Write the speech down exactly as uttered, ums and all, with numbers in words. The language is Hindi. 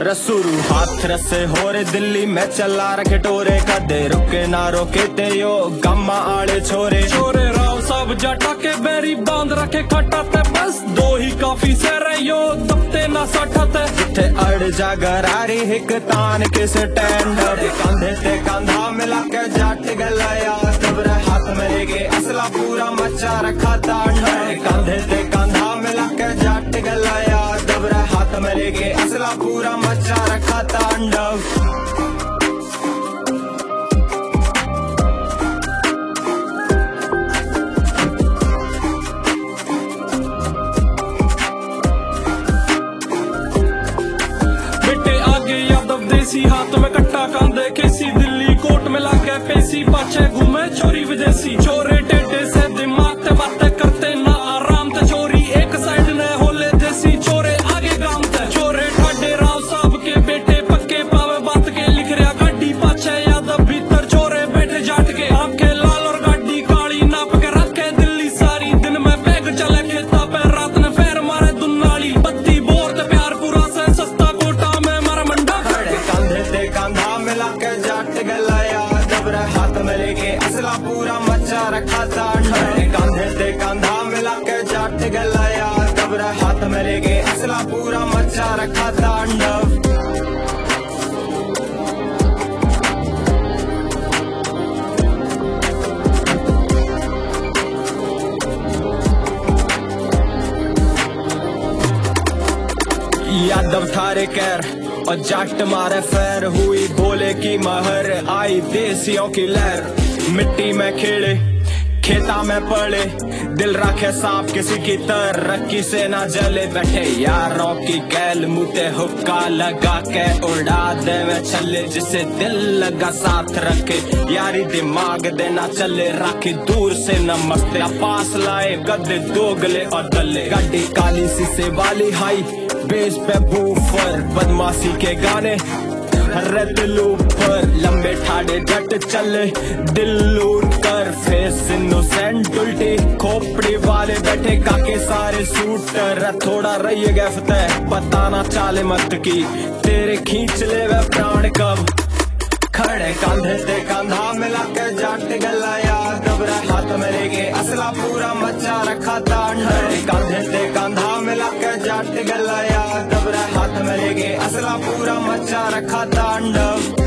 रसूरू हाथ रसे हो रे दिल्ली में चला रखे टोरे कदे रुके ना रोके ते यो गम्मा आले छोरे छोरे राव सब जटा के बेरी बांध रखे खटा ते बस दो ही काफी से रहियो दबते ना सटते जिथे अड़ जा गरारी हिक तान किस टेंडर कंधे ते कंधा मिला के जट गलाया तबरे हाथ में लेके असला पूरा मचा रखा तांडर कंधे ते कंधा मिला के जट गलाया तबरे हाथ में लेके असला पूरा मचा रखा तांडव। देसी हाथ में कट्टा कांधे केसी दिल्ली कोट में लाके पेसी पाछे घूमे चोरी विदेशी चोरे टेढ़े से दिमाग ते बातें करते ना आराम ते चोरी एक साइड ने होले देसी चोरे आगे गांव ते चोरे ठाडे राव साहब के बेटे पक्के पावे बात के लिख रहा गाड़ी पाछे यादव भीतर चोरे बैठे जाट के आंखें लाल और गाड़ी काली नाप के रखे दिल्ली सारी दिन में बैग चले खेता पे रात ने फेर मारे दुनाली बत्ती बोर ते प्यार पूरा से सस्ता कोटा में मारा मंडा कंधा मिला के जट गलाया दबरे हाथ में लेके असला पूरा मचा रखा तांडव कंधे ते कंधा मिला के जट गलाया दबरे हाथ में लेके असला पूरा मचा रखा तांडव। यादव थारे कैर और जट मारे फैर हुई भोले की महर आई देसियों की लहर मिट्टी में खेड़े खेता में पड़े दिल रखे सांप किसी की तर रखी से ना जले बैठे यारों की गैल मुते हुक्का लगा के उड़ा दे वे छले जिसे दिल लगा साथ रखे यारी दिमाग देना चले राखी दूर से नमस्ते पास लाए गद्दे दोगले और दले गड्डी काली सी वाली हाई बेस पे बूफर बदमाशी के गाने रेत पर लंबे ठाडे जट चले दिल लूट कर फेस इनोसेंट उल्टी खोपड़ी वाले बैठे काके सारे सूटर थोड़ा रही गैफते पता ना चाले मत की तेरे खींच ले वे प्राण कब खड़े कंधे ते कंधा मिला के जट गलाया दबरे हाथ में लेके असला पूरा मचा रखा तांडव कंधे ते कंधा मिला के जट गलाया दबरे हाथ में लेके असला पूरा मचा रखा तांडव।